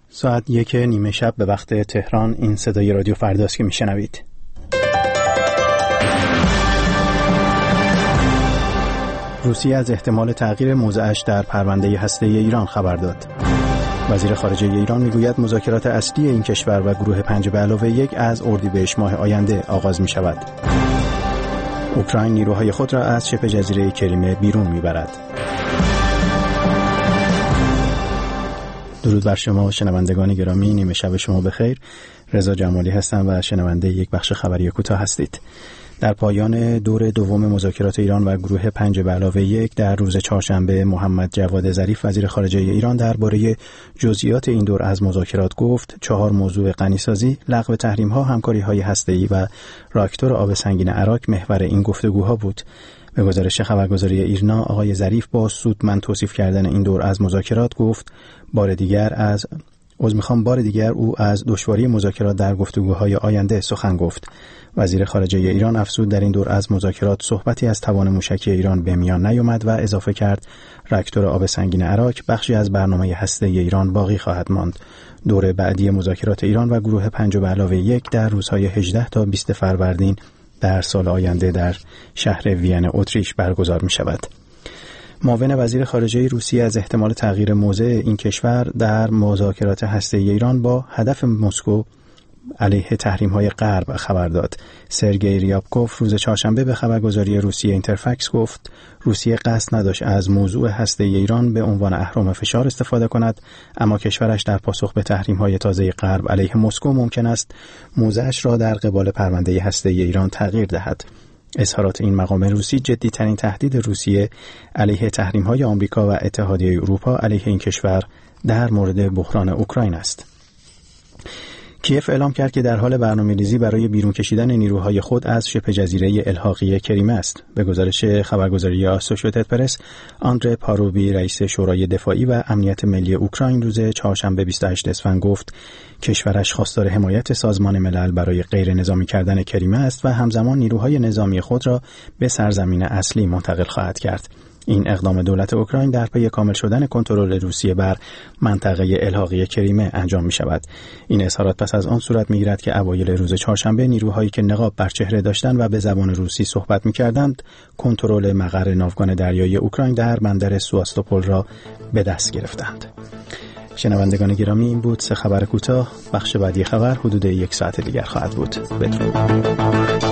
ساعت 1:30 شب به وقت تهران. این صدای رادیو فرداست که میشنوید. روسیه از احتمال تغییر موضعش در پرونده هسته‌ای ایران خبر داد. وزیر خارجه ایران میگوید مذاکرات اصلی این کشور و گروه 5+1 از اردیبهشت ماه آینده آغاز می شود. اوکراین نیروهای خود را از شبه جزیره کریمه بیرون میبرد. درود بر شما شنوندگان گرامی، نیمه شب شما بخیر. رضا جمالی هستم و شنونده یک بخش خبری کوتاه هستید. در پایان دور دوم مذاکرات ایران و گروه 5+1 در روز چهارشنبه، محمد جواد ظریف وزیر خارجه ایران درباره جزئیات این دور از مذاکرات گفت 4 موضوع غنیسازی، لغو تحریم‌ها، همکاری‌های هسته‌ای و راکتور آب سنگین عراق محور این گفتگوها بود. به گزارش خبرگزاری ایرنا، آقای ظریف با سودمند توصیف کردن این دور از مذاکرات گفت بار دیگر او از دشواری مذاکرات در گفتگوهای آینده سخن گفت. وزیر خارجه ایران افزود در این دور از مذاکرات صحبتی از توان موشکی ایران به میان نیامد و اضافه کرد راکتور آب سنگین عراق بخشی از برنامه هسته‌ای ایران باقی خواهد ماند. دور بعدی مذاکرات ایران و گروه 5+1 در روزهای 18 تا 20 فروردین در سال آینده در شهر وین اتریش برگزار می شود. معاون وزیر خارجه روسیه از احتمال تغییر موضع این کشور در مذاکرات هسته‌ای ایران با هدف مسکو علیه تحریم‌های غرب خبر داد. سرگئی ریابکوف روز چهارشنبه به خبرگزاری روسیه اینترفکس گفت روسیه قصد نداشت از موضوع هسته‌ای ایران به عنوان اهرم فشار استفاده کند، اما کشورش در پاسخ به تحریم‌های تازه غرب علیه مسکو ممکن است موضعش را در قبال پرونده هسته‌ای ایران تغییر دهد. اظهارات این مقام روسی جدی‌ترین تهدید روسیه علیه تحریم‌های آمریکا و اتحادیه اروپا علیه این کشور در مورد بحران اوکراین است. کیف اعلام کرد که در حال برنامه‌ریزی برای بیرون کشیدن نیروهای خود از شبه جزیره الحاقی کریمه است. به گزارش خبرگزاری آسوشییتد پرس، آندره پاروبی رئیس شورای دفاعی و امنیت ملی اوکراین روز چهارشنبه 28 اسفند گفت کشورش خواستار حمایت سازمان ملل برای غیر نظامی کردن کریمه است و همزمان نیروهای نظامی خود را به سرزمین اصلی منتقل خواهد کرد. این اقدام دولت اوکراین در پی کامل شدن کنترل روسیه بر منطقه الحاقی کریمه انجام می شود. این اظهارات پس از آن صورت می گیرد که اوایل روز چهارشنبه نیروهایی که نقاب بر چهره داشتند و به زبان روسی صحبت می کردند کنترل مقر ناوگان دریایی اوکراین در بندر سواستوپول را به دست گرفتند. شنوندگان گرامی، این بود 3 خبر کوتاه. بخش بعدی خبر حدود 1 ساعت دیگر خواهد بود. بدرود.